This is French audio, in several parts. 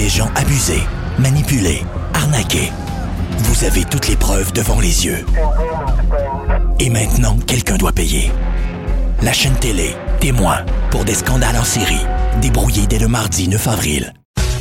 des gens abusés, manipulés, arnaqués. Vous avez toutes les preuves devant les yeux. Et maintenant, quelqu'un doit payer. La chaîne télé, témoin, pour des scandales en série, débrouillés dès le mardi 9 avril.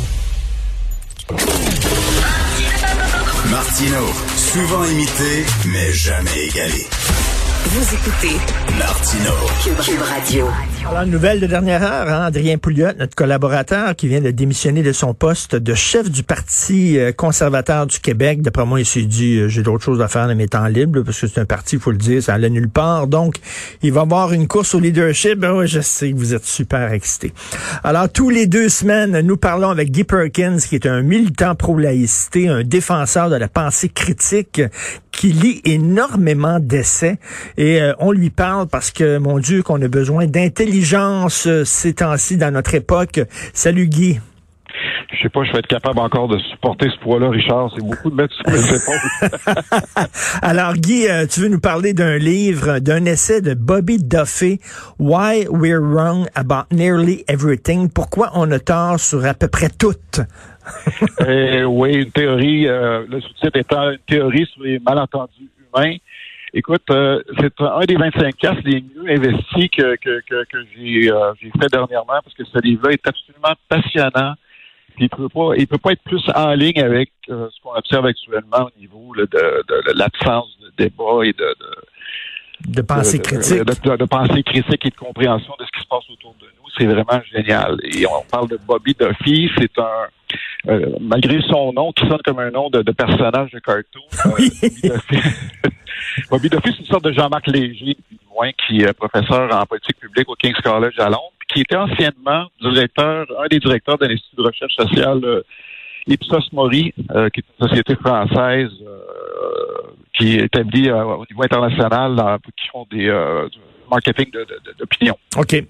Martino, souvent imité, mais jamais égalé. Vous écoutez Martino, Cube Radio. Alors, une nouvelle de dernière heure, Adrien Pouliot, notre collaborateur, qui vient de démissionner de son poste de chef du Parti conservateur du Québec. D'après moi, il s'est dit, j'ai d'autres choses à faire de mes temps libres, parce que c'est un parti, il faut le dire, ça allait nulle part. Donc, il va avoir une course au leadership. Ben ouais, je sais que vous êtes super excités. Alors, tous les 2 semaines, nous parlons avec Guy Perkins, qui est un militant pro-laïcité, un défenseur de la pensée critique, qui lit énormément d'essais. Et on lui parle parce que, mon Dieu, qu'on a besoin d'intelligence ces temps-ci dans notre époque. Salut Guy. Je sais pas, je vais être capable encore de supporter ce poids-là, Richard. C'est beaucoup de mettre sur mes épaules. Alors Guy, tu veux nous parler d'un livre, d'un essai de Bobby Duffy, Why We're Wrong About Nearly Everything. Pourquoi on a tort sur à peu près tout. Oui, une théorie, le sous-titre étant une théorie sur les malentendus humains. Écoute, c'est un des 25 casses les mieux investis que j'ai fait dernièrement, parce que ce livre-là est absolument passionnant. Puis il peut pas être plus en ligne avec ce qu'on observe actuellement au niveau là, de l'absence de débat et de pensée critique. De pensée critique et de compréhension de ce qui se passe autour de nous. C'est vraiment génial. Et on parle de Bobby Duffy. C'est un, malgré son nom, qui sonne comme un nom de personnage de cartoon. Oui. Bobby Duffy, c'est une sorte de Jean-Marc Léger, qui est professeur en politique publique au King's College à Londres, puis qui était anciennement un des directeurs de l'Institut de recherche sociale Ipsos Mori, qui est une société française qui est établie au niveau international, qui font du marketing d'opinion. OK.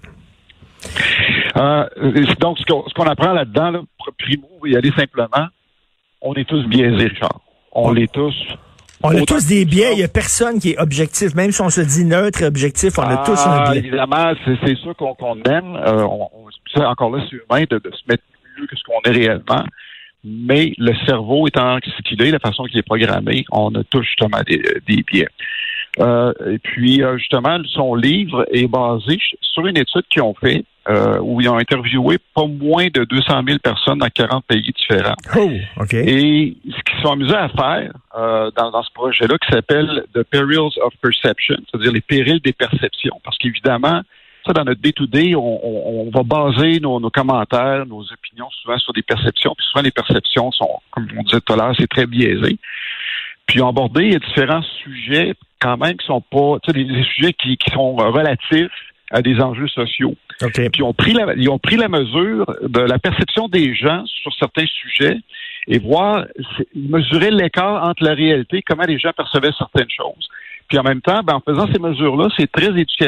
Donc, ce qu'on apprend là-dedans, là, primo, y aller simplement, on est tous biaisés, Richard. On est tous. On a tous des biais, il n'y a personne qui est objectif. Même si on se dit neutre et objectif, on a tous un biais. Évidemment, c'est sûr qu'on aime. Encore là, c'est humain de se mettre mieux que ce qu'on est réellement. Mais le cerveau étant ce qu'il est, la façon qu'il est programmé, on a tous justement des biais. Et puis, justement, son livre est basé sur une étude qu'ils ont fait où ils ont interviewé pas moins de 200 000 personnes dans 40 pays différents. Oh, OK. Et ce qu'ils sont amusés à faire dans ce projet-là, qui s'appelle The Perils of Perception, c'est-à-dire les périls des perceptions. Parce qu'évidemment, ça, dans notre day-to-day, on va baser nos commentaires, nos opinions souvent sur des perceptions. Puis souvent, les perceptions sont, comme on disait tout à l'heure, c'est très biaisé. Puis ils ont abordé il y a différents sujets quand même qui sont pas, tu sais, des sujets qui sont relatifs à des enjeux sociaux. Okay. Puis ils ont pris la mesure de la perception des gens sur certains sujets et mesurer l'écart entre la réalité, comment les gens percevaient certaines choses. Puis en même temps, en faisant ces mesures-là, c'est très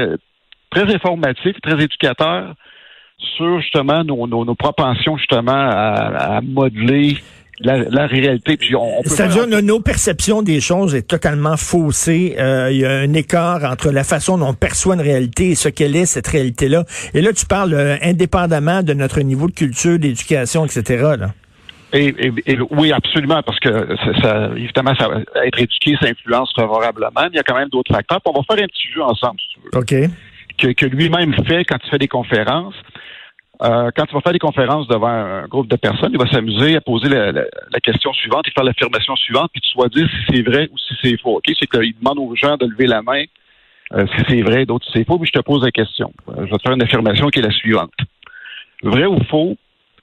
informatif, très éducateur sur justement nos propensions justement à modeler la réalité. Puis c'est-à-dire que nos perceptions des choses est totalement faussée. Il y a un écart entre la façon dont on perçoit une réalité et ce qu'elle est, cette réalité-là. Et là, tu parles indépendamment de notre niveau de culture, d'éducation, etc. Là. Et oui, absolument, parce que évidemment, être éduqué, ça influence favorablement. Mais il y a quand même d'autres facteurs. Puis on va faire un petit jeu ensemble, si tu veux. OK. Que lui-même fait quand il fait des conférences. Quand il va faire des conférences devant un groupe de personnes, il va s'amuser à poser la question suivante et faire l'affirmation suivante, puis tu vas dire si c'est vrai ou si c'est faux. Okay? C'est qu'il demande aux gens de lever la main si c'est vrai, d'autres si c'est faux, mais je te pose la question. Je vais te faire une affirmation qui est la suivante. Vrai ou faux,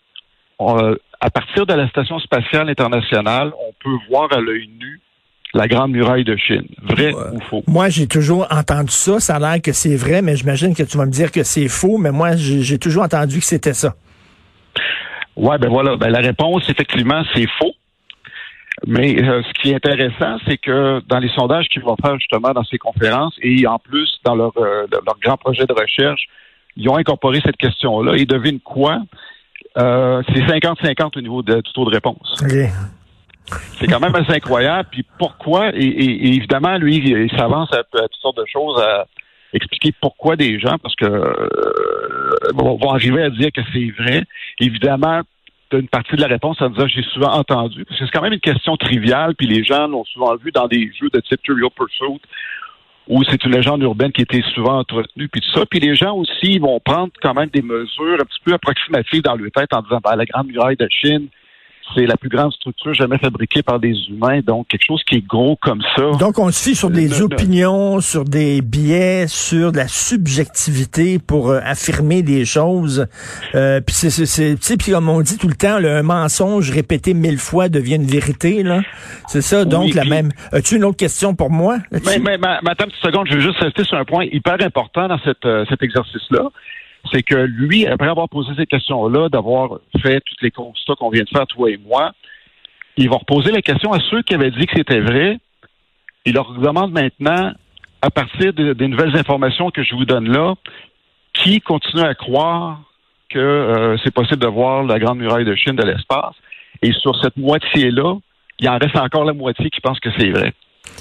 à partir de la Station spatiale internationale, on peut voir à l'œil nu la Grande Muraille de Chine. Vrai ou faux? Moi, j'ai toujours entendu ça. Ça a l'air que c'est vrai, mais j'imagine que tu vas me dire que c'est faux. Mais moi, j'ai toujours entendu que c'était ça. Ouais, voilà. La réponse, effectivement, c'est faux. Mais ce qui est intéressant, c'est que dans les sondages qu'ils vont faire justement dans ces conférences et en plus dans leur grand projet de recherche, ils ont incorporé cette question-là. Et devine quoi? C'est 50-50 au niveau du taux de réponse. Okay. C'est quand même assez incroyable. Puis pourquoi? Et évidemment, lui, il s'avance à toutes sortes de choses, à expliquer pourquoi des gens, parce que vont arriver à dire que c'est vrai. Évidemment, d'une partie de la réponse en disant j'ai souvent entendu, parce que c'est quand même une question triviale, puis les gens l'ont souvent vu dans des jeux de type Trivial Pursuit, où c'est une légende urbaine qui était souvent entretenue, puis tout ça. Puis les gens aussi vont prendre quand même des mesures un petit peu approximatives dans leur tête en disant la Grande Muraille de Chine, c'est la plus grande structure jamais fabriquée par des humains, donc quelque chose qui est gros comme ça. Donc, on se fie sur des opinions, sur des biais, sur de la subjectivité pour affirmer des choses. Puis tu sais, puis comme on dit tout le temps, là, un mensonge répété 1000 fois devient une vérité, là. C'est ça. Donc, oui, même. As-tu une autre question pour moi? Mais attends une petite seconde, je veux juste rester sur un point hyper important dans cet exercice-là. C'est que lui, après avoir posé ces questions-là, d'avoir fait tous les constats qu'on vient de faire, toi et moi, il va reposer la question à ceux qui avaient dit que c'était vrai. Il leur demande maintenant, à partir des nouvelles informations que je vous donne là, qui continue à croire que c'est possible de voir la Grande Muraille de Chine de l'espace. Et sur cette moitié-là, il en reste encore la moitié qui pense que c'est vrai.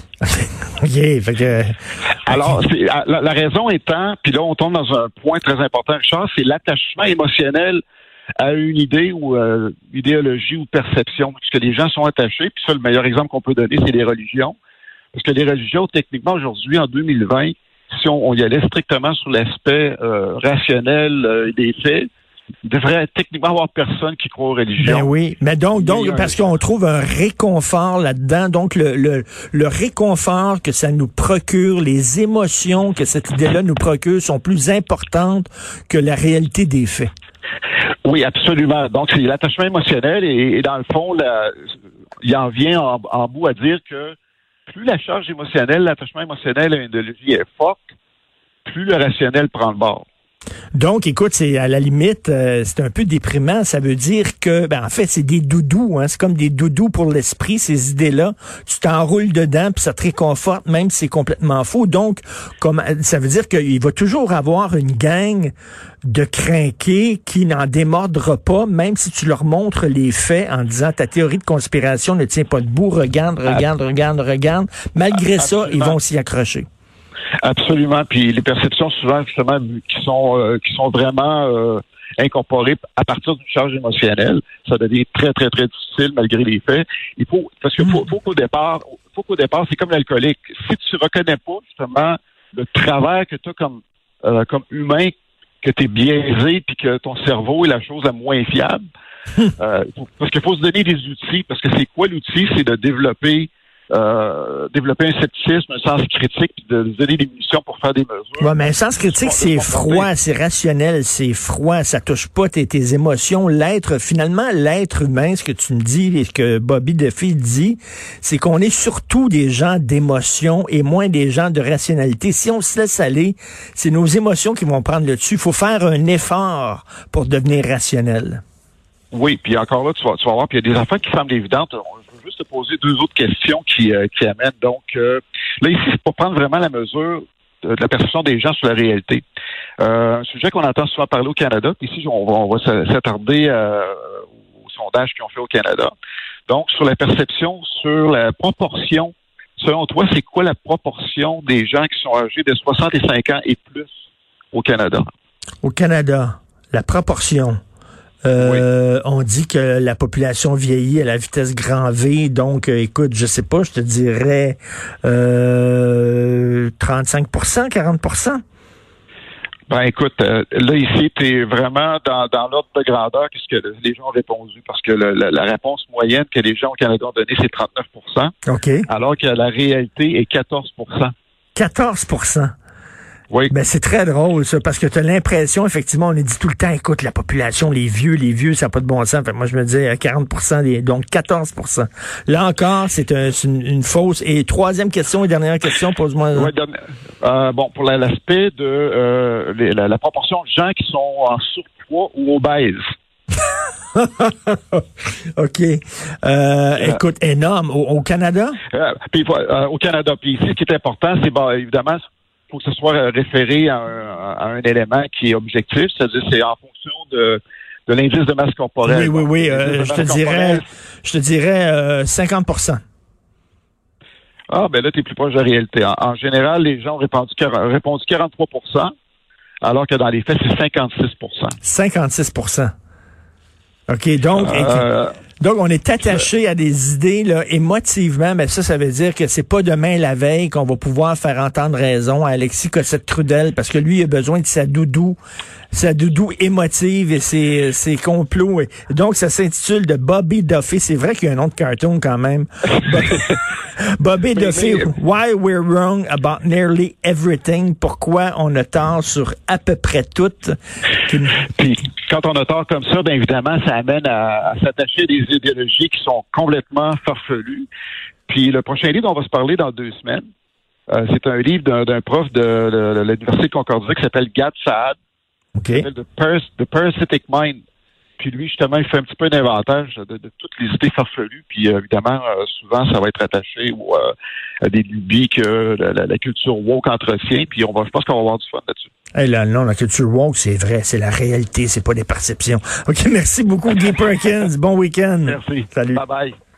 OK, fait que... Alors, la raison étant, puis là, on tombe dans un point très important, Richard, c'est l'attachement émotionnel à une idée ou idéologie ou perception, puisque les gens sont attachés, puis ça, le meilleur exemple qu'on peut donner, c'est les religions. Parce que les religions, techniquement, aujourd'hui, en 2020, si on y allait strictement sur l'aspect rationnel des faits, il devrait techniquement avoir personne qui croit aux religions. Ben oui, mais donc parce qu'on trouve un réconfort là-dedans, donc le réconfort que ça nous procure, les émotions que cette idée-là nous procure sont plus importantes que la réalité des faits. Oui, absolument. Donc, c'est l'attachement émotionnel et dans le fond, il en vient en bout à dire que plus la charge émotionnelle, l'attachement émotionnel à une idéologie est forte, plus le rationnel prend le bord. Donc, écoute, c'est à la limite, c'est un peu déprimant. Ça veut dire que, en fait, c'est des doudous. Hein, c'est comme des doudous pour l'esprit, ces idées-là. Tu t'enroules dedans, puis ça te réconforte, même si c'est complètement faux. Donc, ça veut dire qu'il va toujours avoir une gang de crinqués qui n'en démordra pas, même si tu leur montres les faits en disant ta théorie de conspiration ne tient pas debout. Regarde. Malgré ça, ils vont s'y accrocher. Absolument. Puis les perceptions souvent justement qui sont vraiment incorporées à partir d'une charge émotionnelle, ça devient très très très difficile malgré les faits. Faut qu'au départ, c'est comme l'alcoolique. Si tu reconnais pas justement le travers que tu as comme humain, que tu es biaisé puis que ton cerveau est la chose la moins fiable, parce qu'il faut se donner des outils. Parce que c'est quoi l'outil? C'est de développer un scepticisme, un sens critique, puis de donner des munitions pour faire des mesures. Ouais, mais un sens critique, c'est froid, c'est rationnel, c'est froid, ça touche pas tes émotions. Finalement, l'être humain, ce que tu me dis et ce que Bobby Duffy dit, c'est qu'on est surtout des gens d'émotions et moins des gens de rationalité. Si on se laisse aller, c'est nos émotions qui vont prendre le dessus. Il faut faire un effort pour devenir rationnel. Oui, puis encore là, tu vas voir, puis il y a des affaires qui semblent évidentes. Je veux juste te poser deux autres questions qui amènent. Donc, là, ici, c'est pour prendre vraiment la mesure de la perception des gens sur la réalité. Un sujet qu'on entend souvent parler au Canada, puis ici, on va s'attarder aux sondages qu'ils ont fait au Canada. Donc, sur la perception, sur la proportion, selon toi, c'est quoi la proportion des gens qui sont âgés de 65 ans et plus au Canada? Au Canada, la proportion. Oui. On dit que la population vieillit à la vitesse grand V, donc écoute, je sais pas, je te dirais 35%, 40%. Ben écoute, là ici, tu es vraiment dans l'ordre de grandeur qu'est-ce que les gens ont répondu, parce que la réponse moyenne que les gens au Canada ont donnée, c'est 39%. OK. Alors que la réalité est 14%. 14%. Oui. Ben, c'est très drôle, ça, parce que tu as l'impression, effectivement, on est dit tout le temps, écoute, la population, les vieux, ça n'a pas de bon sens. Fait, moi, je me disais 40%, donc 14%. Là encore, c'est une fausse. Et troisième question et dernière question, pose-moi. Oui, bon, pour l'aspect de la proportion de gens qui sont en surpoids ou obèses. OK. Écoute, énorme. Au Canada? Au Canada. Puis ici, ce qui est important, c'est, évidemment, il faut que ce soit référé à un élément qui est objectif, c'est-à-dire c'est en fonction de l'indice de masse corporelle. Oui. Je te dirais 50%. Ah, ben là, tu es plus proche de la réalité. En général, les gens ont répondu 43%, alors que dans les faits, c'est 56%. 56%. OK, donc, on est attaché à des idées là, émotivement, mais ça veut dire que c'est pas demain la veille qu'on va pouvoir faire entendre raison à Alexis Cossette-Trudel, parce que lui, il a besoin de sa doudou émotive et ses complots. Donc, ça s'intitule de Bobby Duffy. C'est vrai qu'il y a un nom de cartoon quand même. Bobby Duffy, Why We're Wrong About Nearly Everything. Pourquoi on a tort sur à peu près tout. Puis, quand on a tort comme ça, bien évidemment, ça amène à s'attacher à des idéologies qui sont complètement farfelues. Puis, le prochain livre dont on va se parler dans 2 semaines, c'est un livre d'un prof de l'Université de Concordia qui s'appelle Gad Saad. Okay. The Parasitic Mind. Puis lui, justement, il fait un petit peu d'inventaire de toutes les idées farfelues. Puis évidemment, souvent, ça va être attaché à des lubies que la culture woke entretient. Puis je pense qu'on va avoir du fun là-dessus. Hey, là, non, la culture woke, c'est vrai, c'est la réalité, c'est pas des perceptions. OK, merci beaucoup, Guy Perkins. Bon week-end. Merci. Salut. Bye-bye.